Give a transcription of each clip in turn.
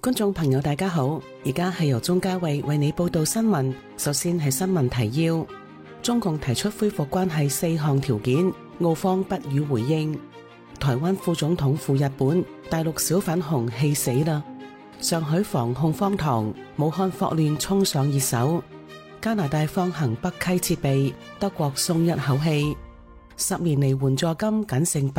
觀眾朋友大家好，而家係由鍾嘉慧為你報道新聞。首先係新聞提要：中共提出恢復關係4項條件，澳方不予回應。台灣副總統赴日本，大陸小粉紅氣死啦。上海防控荒唐，武漢霍亂衝上熱搜。加拿大放行北溪設備，德國鬆一口氣。10年嚟援助金僅剩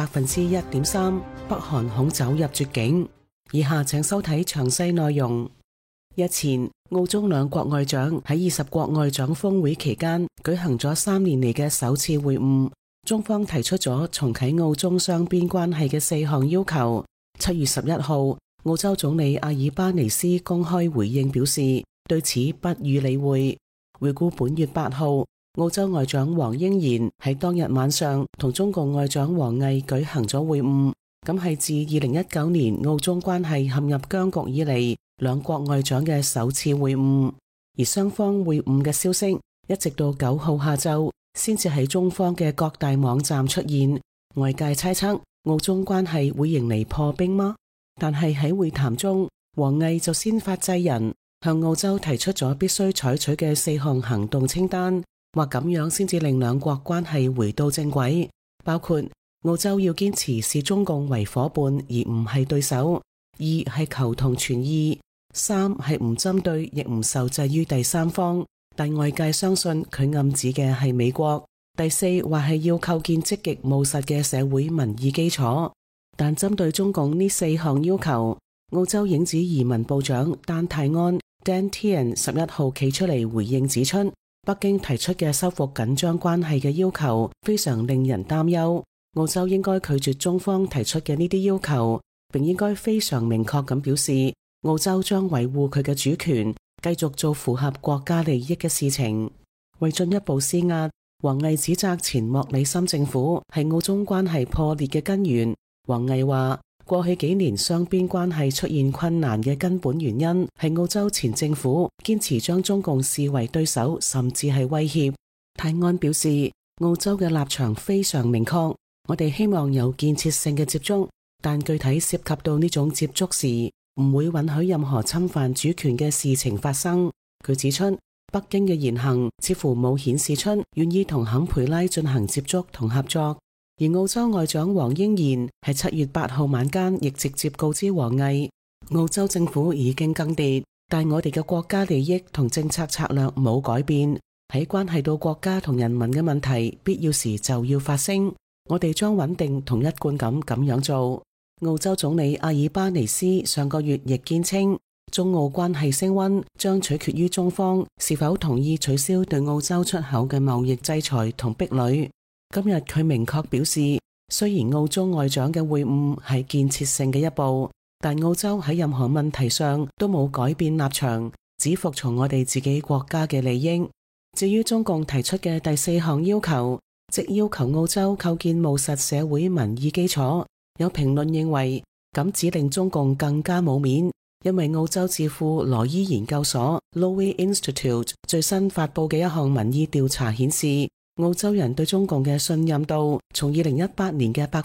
1.3%， 北韓恐走入絕境。以下請收睇詳細內容。日前，澳中兩國外長喺20國外長峰會期間舉行咗3年嚟嘅首次會晤。中方提出咗重啟澳中雙邊關係嘅4項要求。7月11號，澳洲總理阿爾巴尼斯公開回應表示，對此不予理會。回顧本月8號，澳洲外長黃英賢喺當日晚上同中共外長王毅舉行咗會晤。咁係自2019年澳中關係陷入僵局以嚟，兩國外長嘅首次會晤。而雙方會晤嘅消息一直到9號下晝先至喺中方嘅各大網站出現。外界猜測澳中關係會迎嚟破冰嗎？但係喺會談中，王毅就先發制人，向澳洲提出咗必須採取嘅4項行動清單，話咁樣先至令兩國關係回到正軌，包括澳洲要堅持視中共為夥伴而唔係對手；2係求同存異；3係唔針對亦唔受制於第三方，但外界相信佢暗指嘅係美國；第4話係要構建積極務實嘅社會民意基礎。但針對中共呢4項要求，澳洲影子移民部長丹泰安 Dan Tehan 11號企出嚟回應指出，北京提出嘅修復緊張關係嘅要求非常令人擔憂。澳洲應該拒絕中方提出嘅呢啲要求，並應該非常明確咁表示，澳洲將維護佢嘅主權，繼續做符合國家利益嘅事情。為進一步施壓，王毅指責前莫里森政府係澳中關係破裂嘅根源。王毅話，過去幾年雙邊關係出現困難嘅根本原因係澳洲前政府堅持將中共視為對手，甚至係威脅。泰安表示，澳洲嘅立場非常明確，我哋希望有建設性嘅接觸，但具體涉及到呢種接觸時，唔會允許任何侵犯主權嘅事情發生。佢指出，北京嘅言行似乎冇顯示出願意同坎培拉進行接觸同合作。而澳洲外長黃英賢喺7月8號晚間亦直接告知王毅，澳洲政府已經更迭，但我哋嘅國家利益同政策策略冇改變。喺關係到國家同人民嘅問題，必要時就要發聲。我哋將穩定同一貫咁樣做。澳洲總理阿爾巴尼斯上個月亦堅稱，中澳關係升溫將取決於中方是否同意取消對澳洲出口嘅貿易制裁同壁壘。今日佢明確表示，雖然澳中外長嘅會晤係建設性嘅一步，但澳洲喺任何問題上都冇改變立場，只服從我哋自己國家嘅利益。至於中共提出嘅第4項要求，即要求澳洲構建務實社會民意基礎，有評論認為咁只令中共更加冇面，因為澳洲智庫羅伊研究所 Lowy Institute 最新發佈嘅一項民意調查顯示，澳洲人對中共嘅信任度從2018年嘅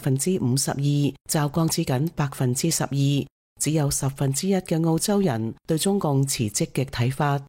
52% 驟降至僅 12%， 只有1/10嘅澳洲人對中共持積極睇法。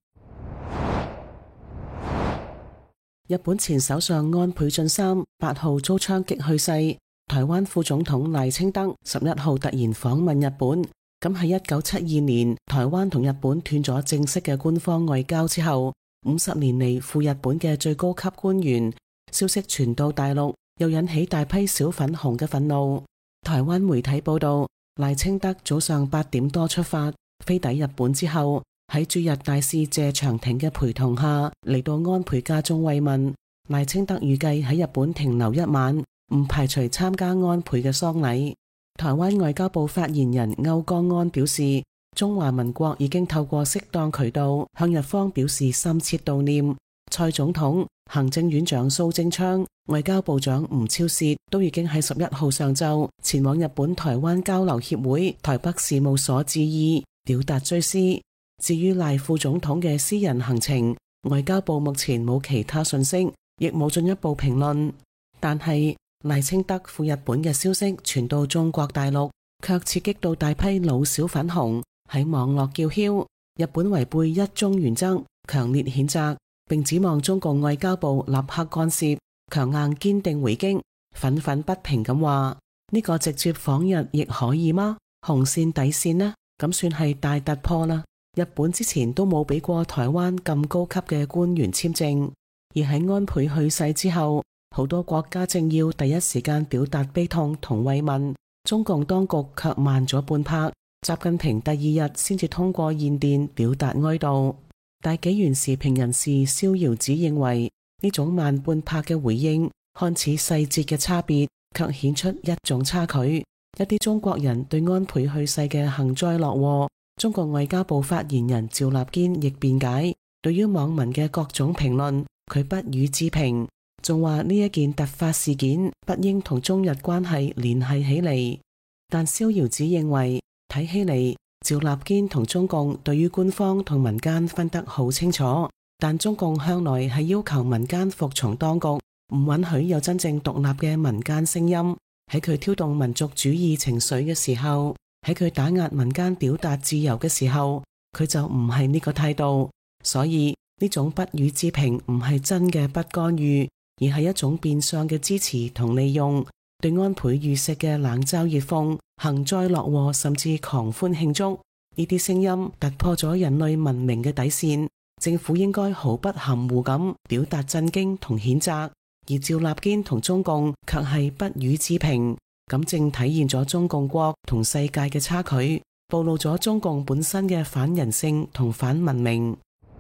日本前首相安倍晉三8號遭槍擊去世，台灣副總統賴清德11號突然訪問日本。咁喺1972年台灣同日本斷咗正式嘅官方外交之後，50年嚟赴日本嘅最高級官員，消息傳到大陸，又引起大批小粉紅嘅憤怒。台灣媒體報道，賴清德早上8點多出發，飛抵日本之後，喺駐日大使謝長廷嘅陪同下嚟到安倍家中慰問。賴清德預計喺日本停留1晚，唔排除參加安倍嘅喪禮。台灣外交部發言人歐江安表示，中華民國已經透過適當渠道向日方表示深切悼念。蔡總統、行政院長蘇貞昌、外交部長吳釗燮都已經喺11號上晝前往日本台灣交流協會台北事務所致意，表達追思。至於賴副總統嘅私人行程，外交部目前冇其他信息，亦冇進一步評論。但係賴清德赴日本嘅消息傳到中國大陸，卻刺激到大批老小粉紅， 喺網絡叫囂，日本違背一中原則，強烈譴責，並指望中共外交部立刻干涉，強硬堅定回擊，憤憤不平咁話：呢個直接訪日亦可以嗎？紅線底線呢？咁算係大突破啦！日本之前都冇俾過台灣咁高級嘅官員簽證，而喺安倍去世之後，好多國家政要第一時間表達悲痛同慰問，中共當局卻慢咗半拍，習近平第二日先至通過唁電表達哀悼。大紀元時評人士逍遙子認為，呢種慢半拍嘅回應看似細節嘅差別，卻顯出一種差距。一啲中國人對安倍去世嘅幸災樂禍，中國外交部發言人趙立堅亦辯解，對於網民嘅各種評論，佢不予置評，仲話呢一件突發事件不應同中日關係聯繫起嚟。但逍遙子認為，睇起嚟趙立堅同中共對於官方同民間分得好清楚，但中共向來係要求民間服從當局，唔允許有真正獨立嘅民間聲音。喺佢挑動民族主義情緒嘅時候，喺佢打壓民間表達自由嘅時候，佢就唔係呢個態度。所以呢種不予置評唔係真嘅不干預，而係一種變相嘅支持同利用，對安倍遇刺嘅冷嘲熱諷、幸災樂禍甚至狂歡慶祝，呢啲聲音突破咗人類文明嘅底線，政府應該毫不含糊咁表達震驚同譴責。而趙立堅同中共卻係不予置評，咁正體現咗中共國同世界嘅差距，暴露咗中共本身嘅反人性同反文明。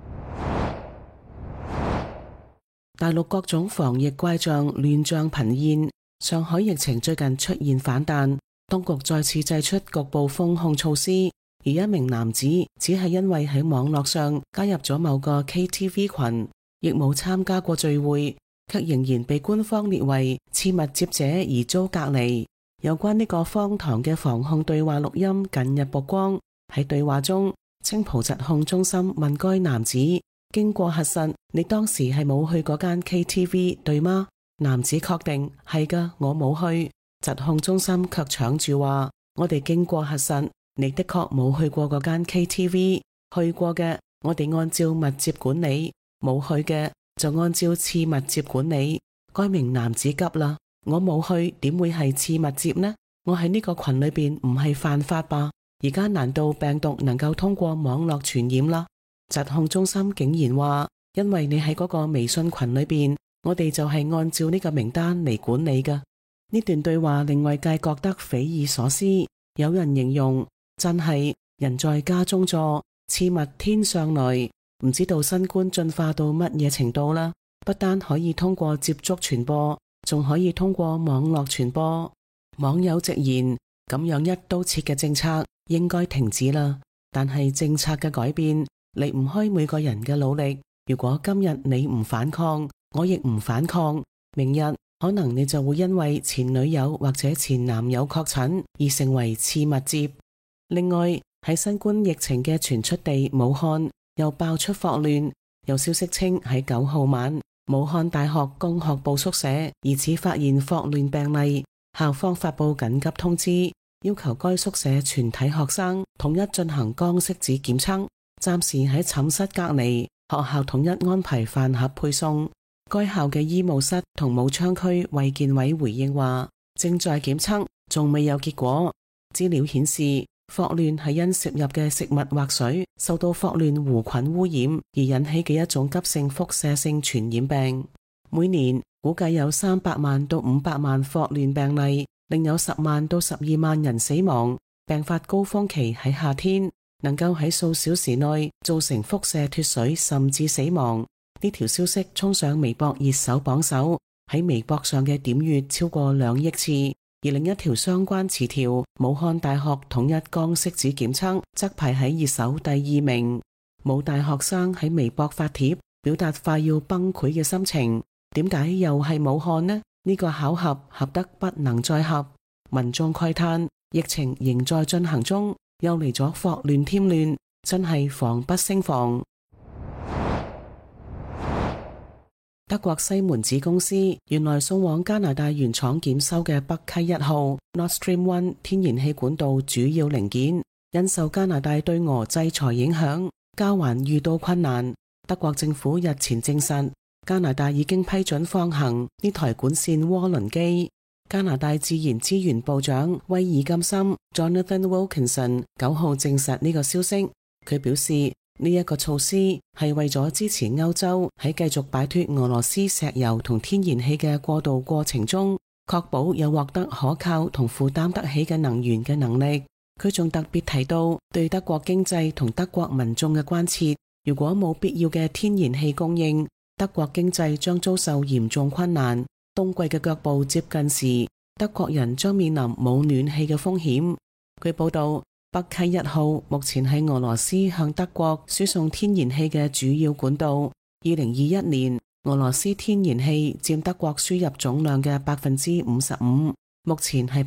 大陸各種防疫怪象亂象頻現，上海疫情最近出現反彈，當局再次祭出局部封控措施，而一名男子只係因為喺網絡上加入咗某個 KTV 群，亦冇參加過聚會，卻仍然被官方列為次密接者而遭隔離。有關呢個荒唐嘅防控對話錄音近日曝光，喺對話中，青浦疾控中心問該男子：經過核實，你當時係冇去嗰間 KTV 對嗎？男子確定係㗎，我冇去。疾控中心卻搶住話：我哋經過核實，你的確冇去過嗰間 KTV， 去過嘅我哋按照密接管理，冇去嘅就按照次密接管理。該名男子急啦，我冇去，點會係次密接呢？我喺呢個群裏邊唔係犯法吧？而家難道病毒能夠通過網絡傳染啦？疾控中心竟然話，因為你喺嗰個微信群裏邊，我哋就係按照呢個名單嚟管理㗎。呢段對話令外界覺得匪夷所思，有人形容真係人在家中坐，次密天上來。唔知道新冠進化到乜嘢程度啦，不單可以通過接觸傳播，仲可以通過網絡傳播。網友直言，咁樣一刀切嘅政策應該停止啦。但係政策嘅改變離唔開每個人嘅努力。如果今日你唔反抗，我亦唔反抗，明日可能你就會因為前女友或者前男友確診而成為次密接。另外，喺新冠疫情嘅傳出地武漢又爆出霍亂，有消息稱喺9號晚，武漢大學工學部宿舍疑似發現霍亂病例，校方發布緊急通知，要求該宿舍全體學生統一進行光拭子檢測，暫時喺寢室隔離，學校統一安排飯盒配送。該校嘅醫務室同武昌區衛健委回應話，正在檢測，仲未有結果。資料顯示，霍亂係因攝入嘅食物或水受到霍亂弧菌污染而引起嘅一種急性輻射性傳染病。每年估計有300萬到500萬霍亂病例，另有10萬到12萬人死亡。病發高峰期喺夏天，能夠喺數小時內造成輻射脫水甚至死亡。呢條消息衝上微博熱搜榜首，喺微博上嘅點閱超過2億次。而另一條相關詞條，武漢大學統一光拭子檢測則排喺熱搜第2名。武大學生喺微博發帖，表達快要崩潰嘅心情。點解又係武漢呢？呢個巧合合得不能再合。民眾慨嘆，疫情仍在進行中，又嚟咗霍亂添亂，真係防不勝防。德國西門子公司原來送往加拿大原廠檢修嘅北溪1號 Nord Stream 1天然氣管道主要零件因受加拿大對俄制裁影響，交還遇到困難。德國政府日前證實，加拿大已經批准放行呢台管線渦輪機。加拿大自然資源部長威爾金森 Jonathan Wilkinson 9號證實呢個消息。佢表示呢一個措施係為咗支持歐洲喺繼續擺脫俄羅斯石油同天然氣嘅過渡過程中，確保有獲得可靠同負擔得起嘅能源嘅能力。佢仲特別提到對德國經濟同德國民眾嘅關切，如果冇必要嘅天然氣供應，德國經濟將遭受嚴重困難。冬季嘅腳步接近時，德國人將面臨冇暖氣嘅風險。據報道，北溪1號目前係俄羅斯向德國輸送天然氣嘅主要管道。2021年，俄羅斯天然氣佔德國輸入總量嘅55%，目前係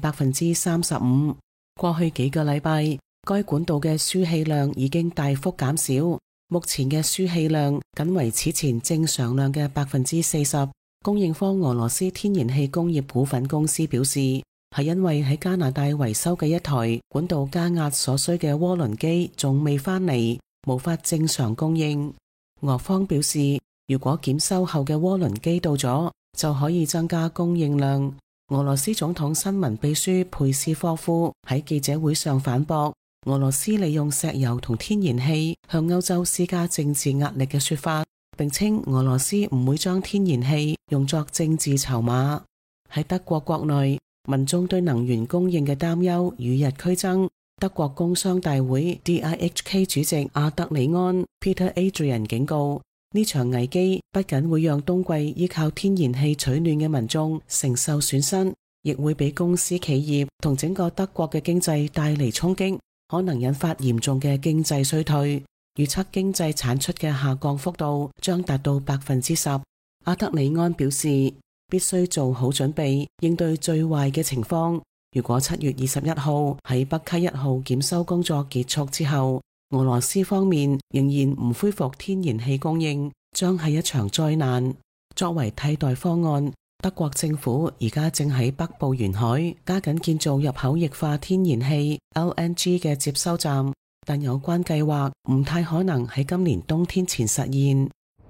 35%。過去幾個禮拜，該管道嘅輸氣量已經大幅減少，目前嘅輸氣量僅為此前正常量嘅40%。供應方俄羅斯天然氣工業股份公司表示，係因為喺加拿大維修嘅一台管道加壓所需嘅渦輪機仲未返嚟，無法正常供應。俄方表示，如果檢修後嘅渦輪機到咗，就可以增加供應量。俄羅斯總統新聞秘書佩斯科夫喺記者會上反駁俄羅斯利用石油同天然氣向歐洲施加政治壓力嘅說法，並稱俄羅斯唔會將天然氣用作政治籌碼。喺德國國內，民眾對能源供應嘅擔憂與日俱增。德國工商大會 DIHK 主席阿德里安 Peter Adrian 警告，呢場危機不僅會讓冬季依靠天然氣取暖嘅民眾承受損失，亦會俾公司企業同整個德國嘅經濟帶嚟衝擊，可能引發嚴重嘅經濟衰退。預測經濟產出嘅下降幅度將達到10%。阿德里安表示，必須做好準備應對最壞嘅情況。如果7月21號喺北溪1號檢修工作結束之後，俄羅斯方面仍然唔恢復天然氣供應，將係一場災難。作為替代方案，德國政府而家正喺北部沿海加緊建造入口液化天然氣 LNG 嘅接收站，但有關計劃唔太可能喺今年冬天前實現。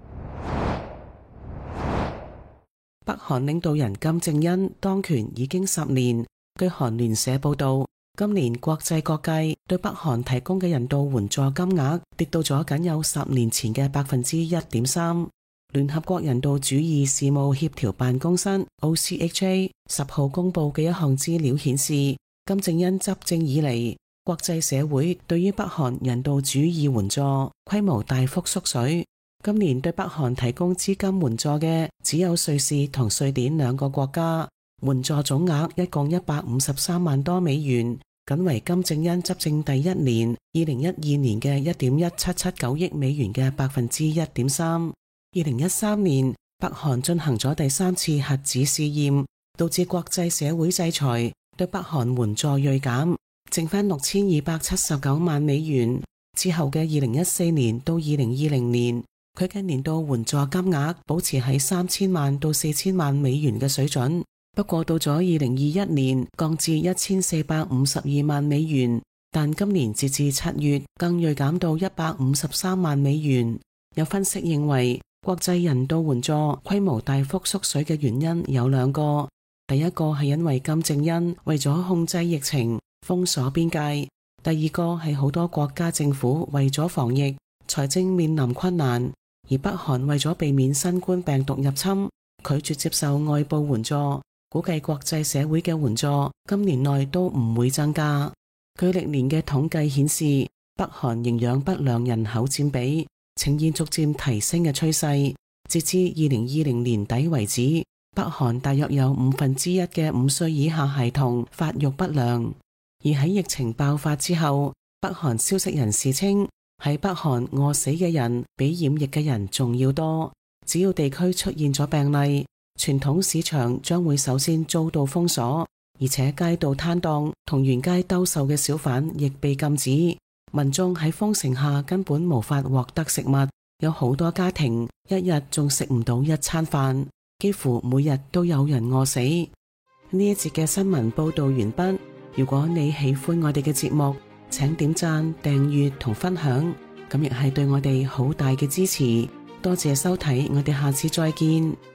北韓領導人金正恩當權已經10年。據韓聯社報道，今年國際各界對北韓提供嘅人道援助金額跌到咗僅有10年前嘅1.3%。聯合國人道主義事務協調辦公室 OCHA 10號公布嘅一項資料顯示，金正恩執政以嚟，國際社會對於北韓人道主義援助規模大幅縮水。今年對北韓提供資金援助嘅只有瑞士同瑞典2個國家。援助總額一共153萬多美元，僅為金正恩執政第一年2012年嘅1.1779億美元嘅1.3%。2013年，北韓進行咗第3次核子試驗，導致國際社會制裁，對北韓援助銳減，剩返6279萬美元。之後嘅2014年到2020年，佢嘅年度援助金額保持喺3000萬到4000萬美元嘅水準。不過到咗2021年降至1452萬美元，但今年截至7月更銳減到153萬美元。有分析認為，國際人道援助規模大幅縮水嘅原因有2個。第一個係因為金正恩為咗控制疫情封鎖邊界，第二個係好多國家政府為咗防疫財政面臨困難，而北韓為咗避免新冠病毒入侵，拒絕接受外部援助。估計國際社會嘅援助今年內都唔會增加。據歷年嘅統計顯示，北韓營養不良人口佔比呈現逐漸提升嘅趨勢。截至2020年底為止，北韓大約有1/5嘅5歲以下孩童發育不良。而喺疫情爆發之後，北韓消息人士稱，喺北韓餓死嘅人比染疫嘅人仲要多。只要地區出現咗病例，傳統市場將會首先遭到封鎖，而且街道攤檔同沿街兜售嘅小販亦被禁止。民眾喺封城下根本無法獲得食物，有好多家庭一日仲食唔到一餐飯，幾乎每日都有人餓死。呢一節嘅新聞報道完畢。如果你喜歡我哋嘅節目， 請點讚、訂閱同分享，咁亦係對我哋好大嘅支持。多謝收睇，我哋下次再見。